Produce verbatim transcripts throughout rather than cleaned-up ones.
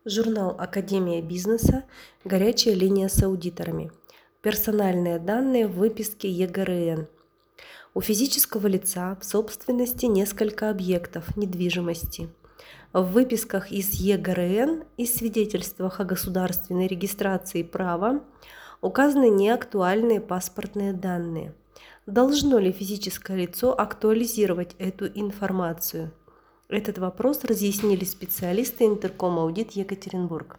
Журнал «Академия бизнеса», горячая линия с аудиторами. Персональные данные в выписке ЕГРН. У физического лица в собственности несколько объектов недвижимости. В выписках из ЕГРН и свидетельствах о государственной регистрации права указаны неактуальные паспортные данные. Должно ли физическое лицо актуализировать эту информацию? Этот вопрос разъяснили специалисты Интерком Аудит Екатеринбург.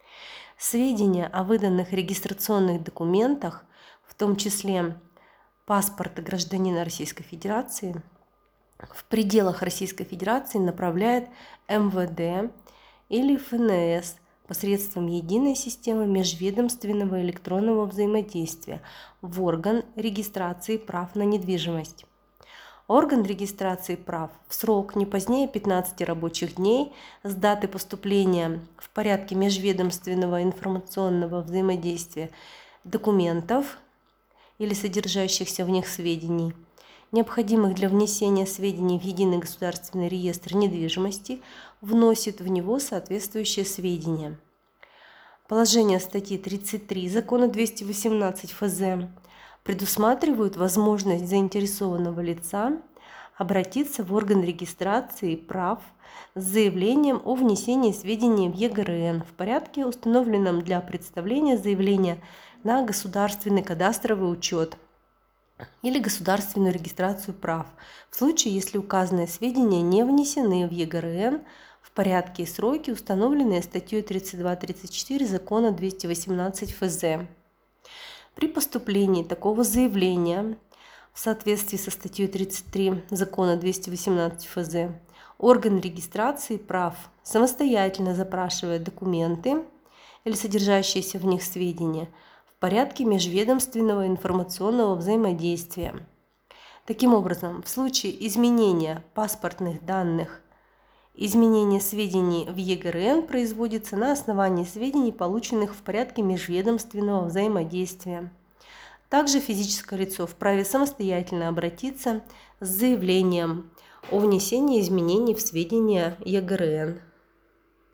Сведения о выданных регистрационных документах, в том числе паспорта гражданина Российской Федерации, в пределах Российской Федерации направляет эм вэ дэ или эф эн эс посредством единой системы межведомственного электронного взаимодействия в орган регистрации прав на недвижимость. Орган регистрации прав в срок не позднее пятнадцати рабочих дней с даты поступления в порядке межведомственного информационного взаимодействия документов или содержащихся в них сведений, необходимых для внесения сведений в Единый государственный реестр недвижимости, вносит в него соответствующие сведения. Положение статьи тридцать три Закона двести восемнадцать эф зэ предусматривают возможность заинтересованного лица обратиться в орган регистрации прав с заявлением о внесении сведений в ЕГРН в порядке, установленном для представления заявления на государственный кадастровый учет или государственную регистрацию прав, в случае, если указанные сведения не внесены в ЕГРН в порядке и сроки, установленные статьей тридцать два тридцать четыре Закона двести восемнадцать эф зэ. При поступлении такого заявления в соответствии со статьей тридцать три Закона двести восемнадцать эф зэ орган регистрации прав самостоятельно запрашивает документы или содержащиеся в них сведения в порядке межведомственного информационного взаимодействия. Таким образом, в случае изменения паспортных данных, изменение сведений в ЕГРН производится на основании сведений, полученных в порядке межведомственного взаимодействия. Также физическое лицо вправе самостоятельно обратиться с заявлением о внесении изменений в сведения ЕГРН.